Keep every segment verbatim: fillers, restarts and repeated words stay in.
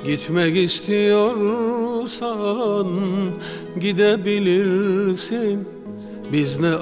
Gitmek istiyorsan gidebilirsin. Biz ne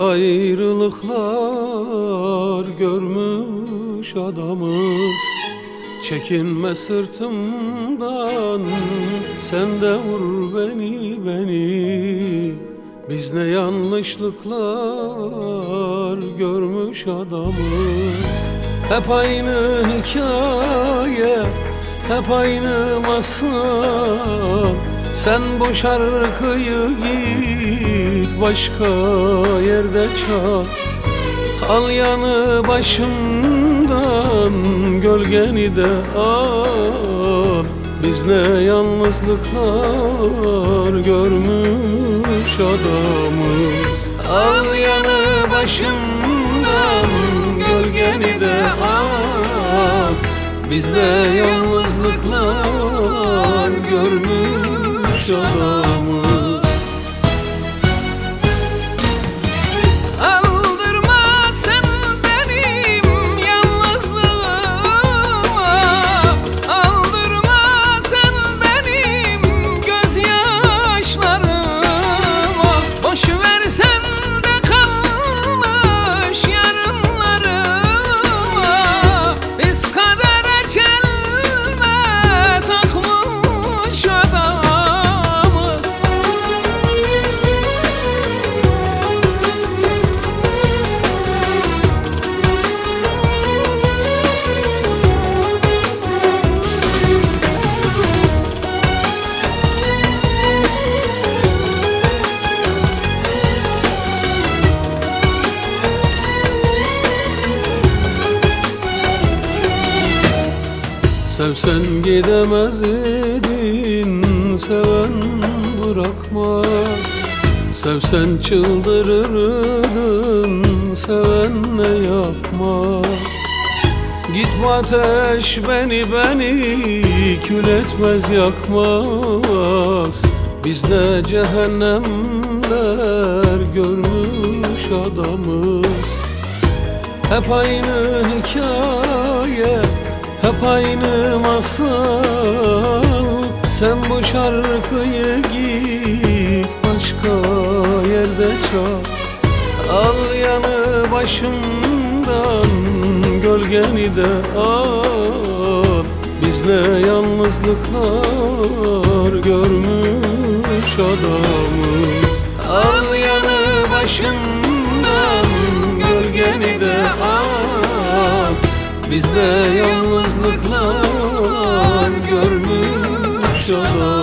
ayrılıklar görmüş adamız. Çekinme sırtımdan, sen de vur beni beni. Biz ne yanlışlıklar görmüş adamız. Hep aynı hikaye, hep aynı masal. Sen bu şarkıyı git başka yerde çal. Al yanı başımdan, gölgeni de al. Biz ne yalnızlıklar görmüş adamız. Al yanı başımdan, gölgeni de al. Biz ne yalnızlıklar görmüş adamız. Sevsen gidemez idin, seven bırakmaz. Sevsen çıldırırdın, seven ne yapmaz. Gitme ateş beni beni, kül etmez yakmaz. Biz de cehennemler görmüş adamız. Hep aynı hikaye, hep aynı masal. Sen bu şarkıyı git başka yerde çal. Al yanı başımdan, gölgeni de al. Biz ne yalnızlıklar görmüş adamız. Al yanı başımdan, gölgeni de al. Biz de yalnızlıklar görmüş adamız.